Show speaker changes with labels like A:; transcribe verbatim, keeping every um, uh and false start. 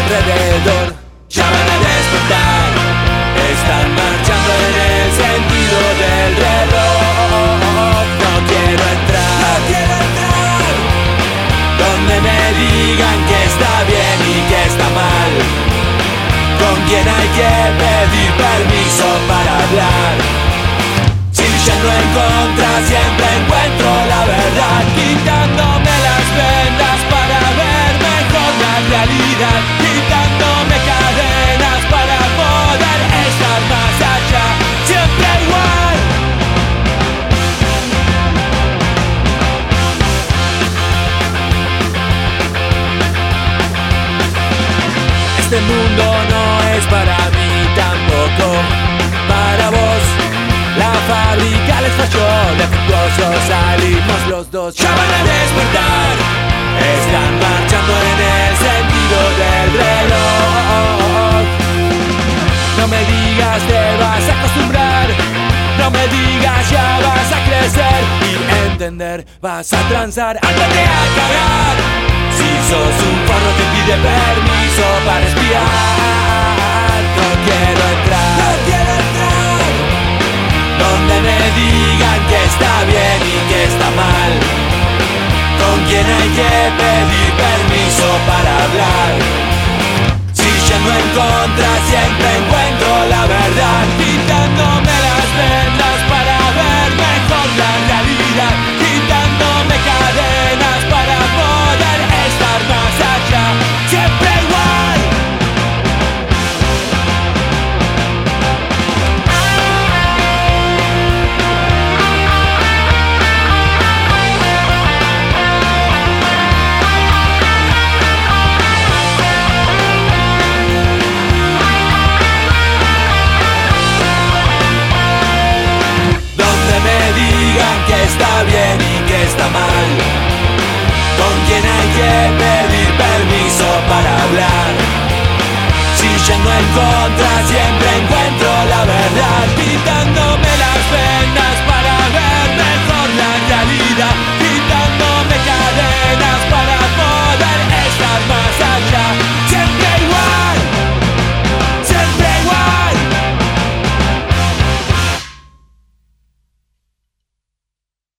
A: alrededor. Ya van a despertar, están marchando en el sentido del reloj. No quiero entrar, no quiero entrar donde me digan que está bien y que está mal, con quien hay que pedir permiso para hablar. Si yendo en contra siempre encuentro la verdad, quitándome las vendas para ver mejor la realidad, quitándome cadenas para poder estar más allá, siempre igual. Este mundo no es para mí tampoco, para vos. La fábrica les falló, defectuosos salimos los dos. Ya van a despertar, están marchando en el sentido del reloj. No me digas te vas a acostumbrar, no me digas ya vas a crecer y entender, vas a transar, ándate a cagar. Si sos un forro que pide permiso para espiar, no quiero entrar, no quiero entrar donde me digan que está bien y que está mal, con quien hay que pedir permiso para hablar. Si yendo en contra siempre encuentro la verdad, quitándome las vendas para ver mejor la realidad, quitándome cadenas para poder estar más allá, siempre igual. Que está bien y que está mal, con quien hay que pedir permiso para hablar. Si yendo en contra siempre encuentro